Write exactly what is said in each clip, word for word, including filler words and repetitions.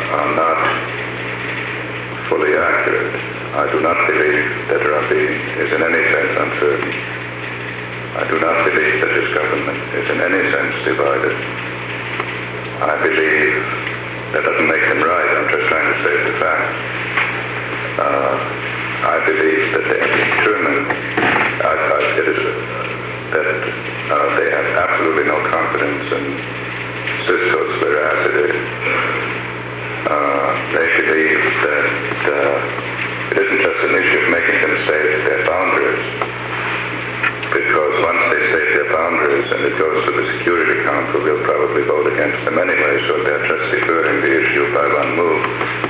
are not fully accurate. I do not believe that Rabin is in any sense uncertain. I do not believe that his government is in any sense divided. I believe that doesn't make them right. I'm just trying to state the facts. Uh, I believe that they are determined. I, I, it is that uh, they have absolutely no confidence in Sisko's veracity. Uh, they believe that uh, it isn't just an issue of making them state their boundaries, because once they state their boundaries and it goes to the Security Council, we'll probably vote against them anyway, so they're just deferring the issue by one move.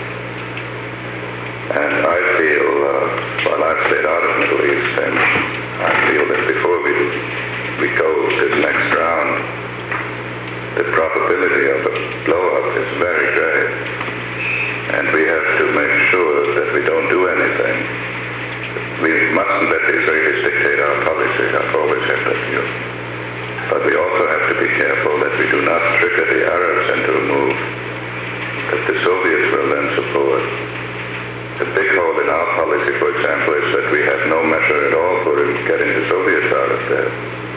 And I feel, uh, while I've stayed out of Middle East, and I feel that before we we go to the next round, the probability of a blow-up is very great. And we have to make sure that we don't do anything. We mustn't let the Israelis dictate our policy. I've always had that view. But we also have to be careful that we do not trigger the Arabs into a move that the Soviets will then support. The big hole in our policy, for example, is that we have no measure at all for getting the Soviets out of there.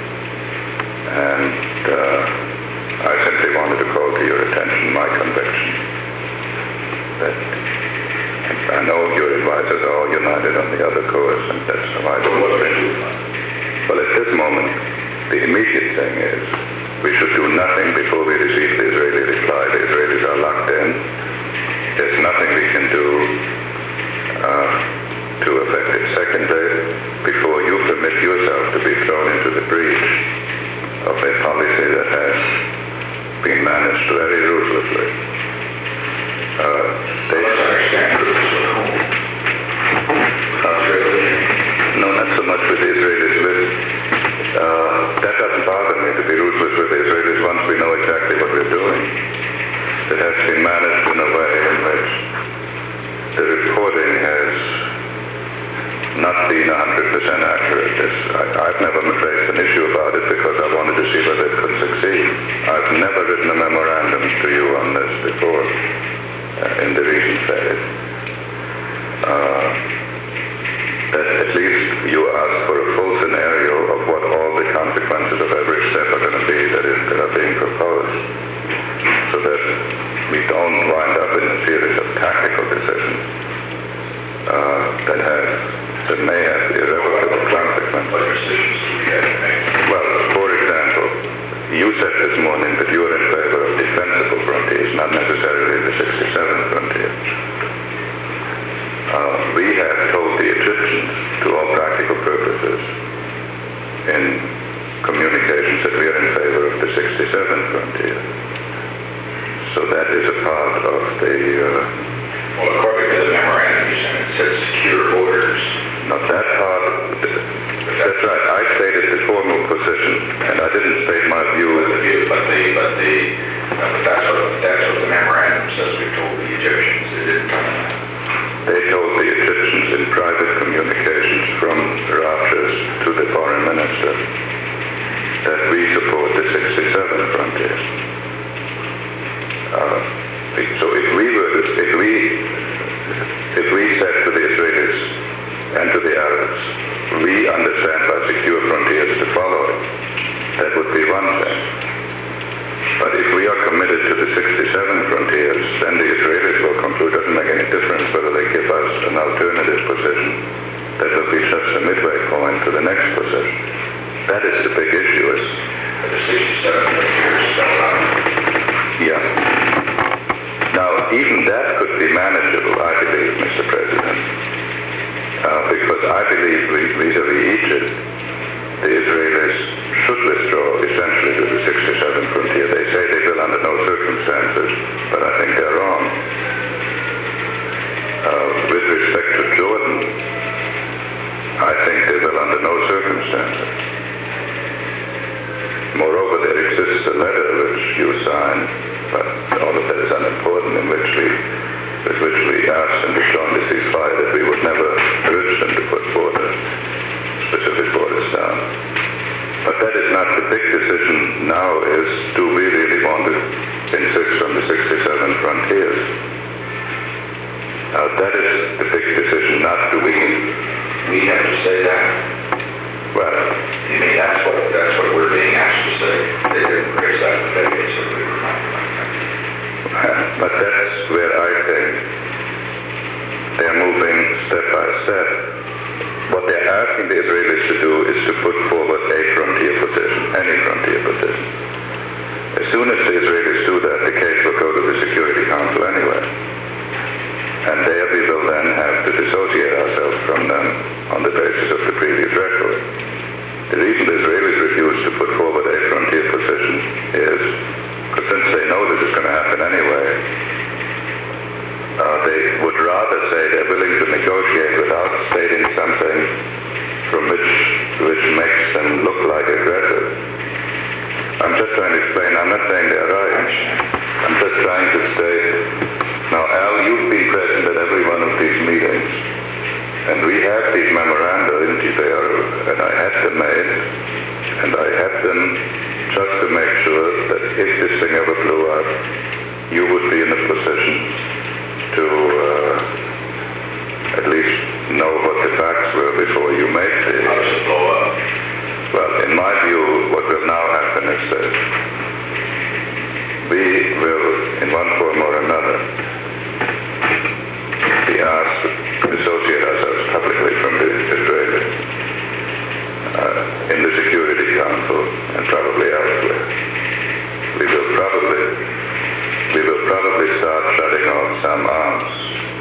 And uh, I simply wanted to call to your attention my conviction that I know your advisors are all united on the other course, and that's why I don't think. Well, at this moment, the immediate thing is we should do nothing before we receive the Israeli reply. The Israelis are locked in. There's nothing we can do uh, to affect it. Secondly, before you permit yourself to be thrown into the breach of a policy that has been managed very ruthlessly. Uh, they understand uh, no, not so much with the Israelis. With, uh, that doesn't bother me to be ruthless with the Israelis once we know exactly what we're doing. It has been managed in a way in which the reporting has not been one hundred percent accurate. This, I, I've never raised an issue about it because I wanted to see whether it could succeed. I've never written a memorandum to you on this before. In the recent phase, uh, that at least you ask for a full scenario of what all the consequences of every step are going to be that, is, that are being proposed, so that we don't wind up in a series of tactical decisions uh, that have that may have irrevocable consequences. Well, for example, you said this morning that you are in favor of defensible frontiers, not necessarily the sixty-seventh frontier. Uh, we have told the Egyptians, to all practical purposes, in communications that we are in favor of the sixty-seventh frontier. So that is a part of the... Uh, well, according to the memorandum, you said it says secure borders. Not that part. That's right. I stated the formal position, and I didn't state my view. But the, but the, but that's what, that's what the memorandum says we told the Egyptians. It didn't come in. They told the Egyptians in private communications from Rashes to the foreign minister that we support the sixty-seventh frontier. Uh, so if we were, if we, if we said to the Israelis and to the Arabs, we understand by secure frontiers to follow it, that would be one thing. But if we are committed to the sixty-seven frontiers, then the Israelis will conclude it doesn't make any difference whether they give us an alternative position. That will be just a midway point to the next position. That is the big issue. Is the sixty-seven frontiers still on. Yeah. Now, even that could be manageable, I believe, Mister President. Uh, because I believe vis-a-vis Egypt, the Israelis should withdraw essentially to the sixty-seven frontier. They say they will under no circumstances, but I think they're wrong. Uh, with respect to Jordan, I think they will under no circumstances. Moreover, there exists a letter which you signed, but all of that is unimportant, in which we with which we asked them to join the ceasefire, that we would never urge them to put border, specific borders down. But that is not the big decision now. Is do we really want to insist on the sixty-seven frontiers? That is the big decision, not do we, We have to say that. well, I mean, that's what, that's what we're being asked to say. They didn't raise that in the they said we were not like that. but that's where I think they're moving step by step. What they're asking the Israelis to do is to put forward a frontier position, any frontier position. As soon as the Israelis do that, the case will go to the Security Council anyway. And there we will then have to dissociate ourselves from them on the basis of the previous record. The reason the Israelis refuse to put forward a frontier position is because since they know this is going to happen anyway, uh, they would rather say they're willing to negotiate without stating something from which which makes them look like aggressive. I'm just trying to explain. I'm not saying they're right. I'm just trying to state. Now, Al, you've been present at every one of these meetings, and we have these memoranda in there, and I had them made, and I had them just to make sure that if this thing ever blew up, you would be in a position to uh, at least know what the facts were before you made the... How does it blow up? Well, in my view, what will now happen is that we will, in one form or another, be asked to dissociate ourselves publicly from the Israelis uh, in the Security Council and probably elsewhere. We will probably, we will probably start shutting off some arms.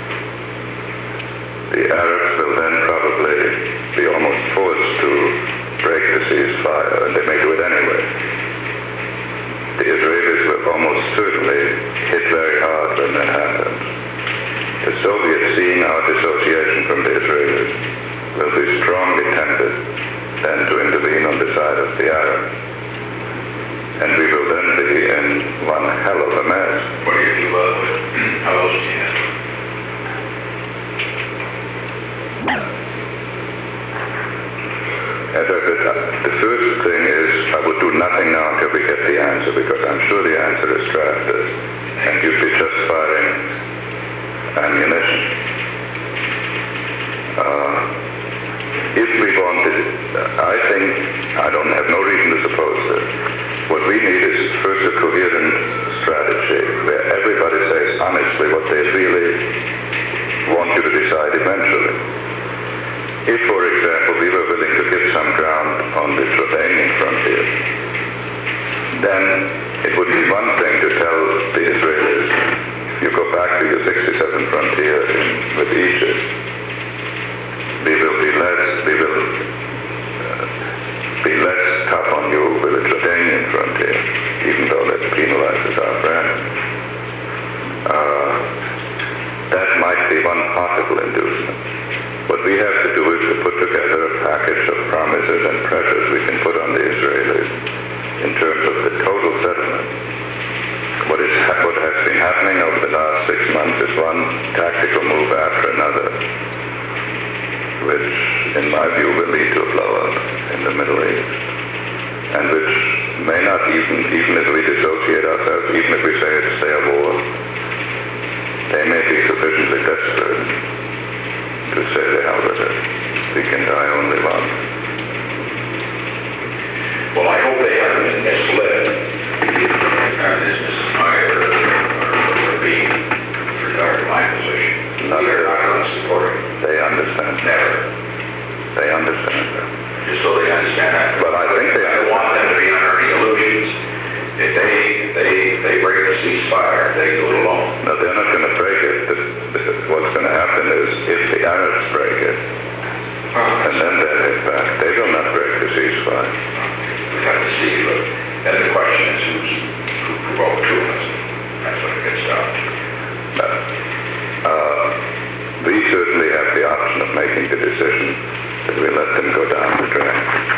The Arabs will then probably be almost forced to break the ceasefire, and they may do it anyway. The Israelis will almost certainly hit very hard when that happens. The Soviets, seeing our dissociation from the Israelis, will be strongly tempted then to intervene on the side of the Arabs. And we will then be in one hell of a mess. What do you do about it? How else do you handle it? As I said, the first thing is I would do nothing now until we get the answer, because I'm sure the answer is drafted, and you'd be just firing ammunition. Uh, if we wanted, I think, I don't have no reason to suppose that. What we need is first a coherent strategy where everybody says honestly what they really want you to decide eventually. If, for example, we were willing to give some ground on the Jordanian frontier, then it would be one thing to tell the Israelis, you go back to your sixty-seven frontier in, with Egypt, we will be less, we will uh, be less tough on you with the Jordanian frontier, even though that penalizes our friends. Uh, that might be one possible inducement. What we have to do is to put together a package of promises and pressures we can put on the Israelis in terms of the total settlement. What, is, what has been happening over the last six months is one tactical move after another, which, in my view, will lead to a blow-up in the Middle East, and which may not even, even if we dissociate ourselves, even if we say it's say a war, they may be sufficiently desperate to say the hell with it. We can die only once. Well, I hope they haven't been misled. Uh, this Missus Meyer or, or B with regard to my position. No, we are not going to support it. They understand. Never. They understand that. Just so they understand that. Well, I think they I don't want them to be under any illusions. If they, they, they break the ceasefire, they go it alone. No, they're not going to break it. What's going to happen is if the Arabs break it, and then they hit back, they will not break the ceasefire. We have to see, but then the question is who's, who provoked to us. That's when it gets down. Uh, we certainly have the option of making the decision that we let them go down the drain.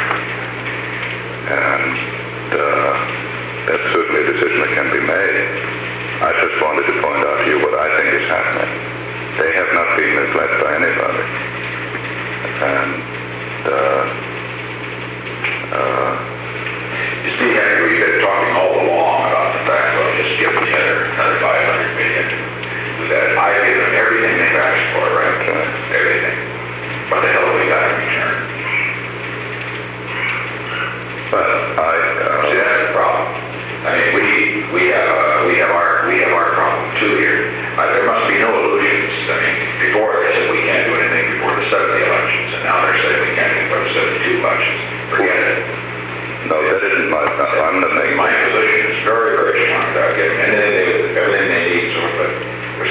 And uh, that's certainly a decision that can be made. I just wanted to point out to you what I think is happening. They have not been misled by anybody. And uh, uh, You see, Henry, we've been talking all along about the fact, well, just give them the other, another five hundred million. That I give them everything they've asked for.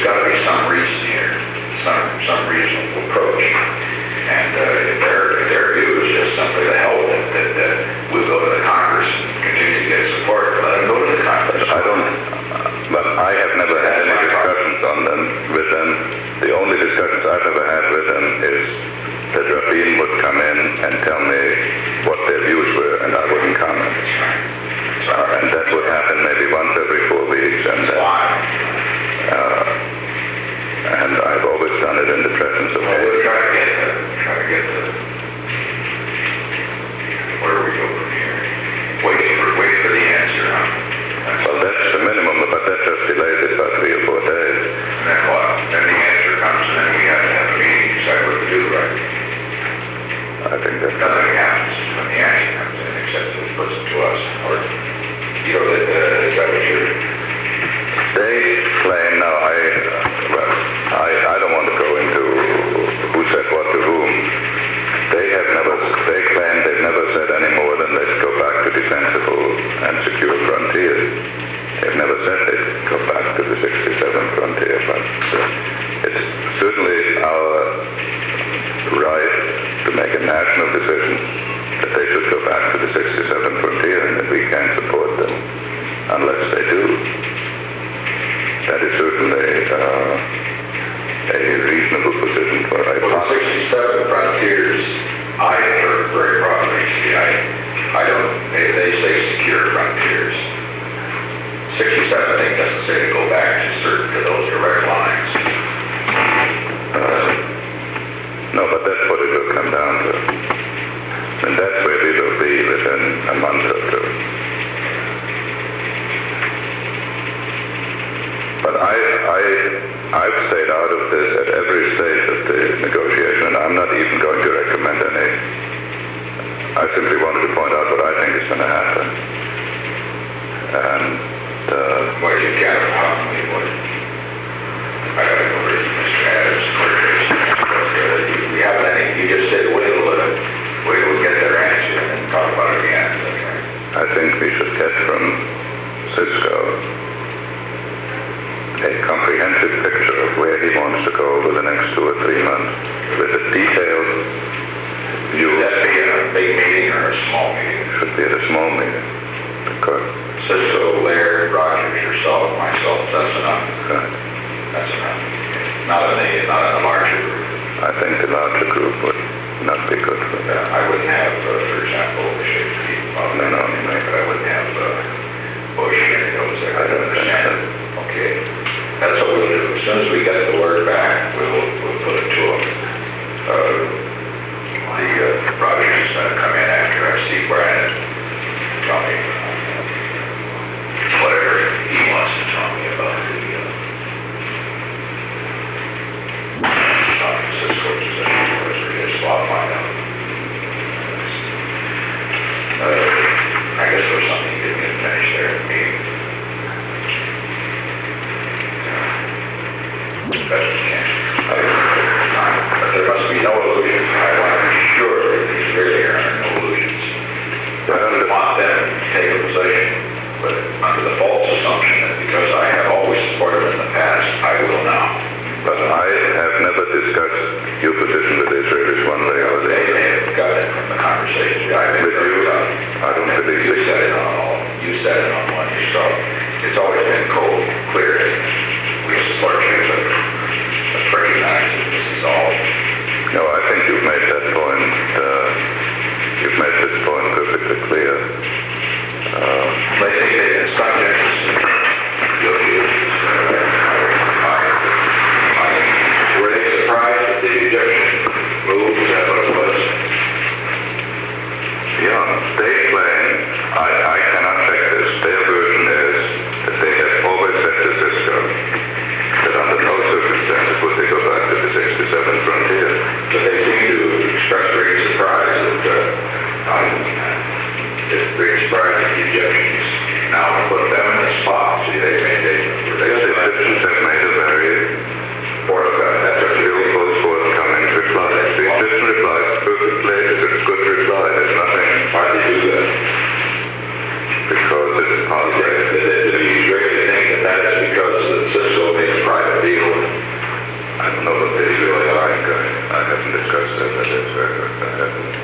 there's got to be some reason here, some some reasonable approach. And uh, if their if their view is just simply the hell with it, that, that we'll go to the Congress and continue to get support, let them go to the Congress. I don't, but I have never had any discussions on them with them. The only discussions I've ever had with them is that Rabin would come in and tell me what their views were, and I wouldn't comment. Uh, and that would happen maybe once every four weeks, and uh, uh, and I've always done it in the presence of. Well, we'll try to get the, try to get the. Where do we go from here? Wait for wait for the answer, huh? That's Well, that's the minimum, but that just delays it by three or four days. And then what? Then the answer comes, and then we have to have a meeting, decide what to do, right? I think that's. Nothing happens when the answer comes in, except it puts it to us. Or, you know, that, uh, is that what you're... They claim, now I, uh, well, I, I don't want to go into who said what to whom. They have never, they claim they've never said any more than let's go back to defensible and secure frontiers. They've never said they'd go back to the sixty-seven frontier, but uh, it's certainly our right to make a national decision that they should go back to the sixty-seven frontier, and that we can't support them unless they do. That is certainly uh, a reasonable position for a Well, the sixty-seven frontiers, I have heard very broadly. See, I, I don't, they, they say secure frontiers. sixty-seven, I think, doesn't say to go back to certain, to those direct lines. Uh, no, but that's what it will come down to. And that's where we will be within a month or two. But I, I, I've stayed out of this at every stage of the negotiation, and I'm not even going to recommend any. I simply wanted to point out what I think is going to happen. And, uh, What you can, how can we, what? I gotta go read Mister Adams' quotation. We haven't any, you just said wait a little, wait till we get their answer and then talk about it again. Okay. I think we should get from Cisco a comprehensive picture of where he wants to go over the next two or three months, with a detailed view. Should that be in a big meeting or a small meeting? Should be at a small meeting, because Cisco, Laird, Rogers, yourself, myself, that's enough. uh, That's enough. Not in a, not in a larger group. I think the larger group would not be good for Yeah, that. I wouldn't have, uh, for example, the shape of people, well, No, no, anyway, but I wouldn't have, uh, Bush and those there. I don't understand it. Okay. That's what we'll do. As soon as we get the word back, we'll, we'll put it to them. Uh, the, uh, Rogers is gonna come in after I see Brad, tell me, whatever he wants to tell me about the, uh, San Francisco position, where's it is, so I'll find out. Uh, I guess there was something you didn't get finished there at the meeting. Best we can. I don't know time, but there must be no illusions. I want to be sure that these really are under no illusions. I don't want them to take a position, but under the false assumption that because I have always supported them in the past, I will now. But I have never discussed your position with the Israelis one way or the They other. may have got it from the conversation. I've been With very you, tough. I don't believe You it. said it on all. You said it on one yourself. It's always been cold, clear. We support you, but let's recognize that this is all. No, I think you've made that point, uh, you've made this point perfectly clear. Uh, They think they can stop it. You'll use. Were they surprised at the Egyptian move? Is that what it was? yeah, they claim, I, I cannot check this, their version is that they have always said to Cisco that under no circumstances would they go back to the sixty-seven frontier. But they seem to express great surprise that, uh, um, it's great surprise that the Egyptians now put them in the spot. See, they made, they, they Yes, the Egyptians have made a very for the, that's a real skillful, forthcoming reply. The Egyptian reply is perfectly, it's a good reply, there's nothing, Why did they do that? because it's Did, positive. did, did the Israelis think that that is because Cisco made a try to deal with. I don't know what the Israeli like. I, I haven't discussed that. That is, uh, I haven't.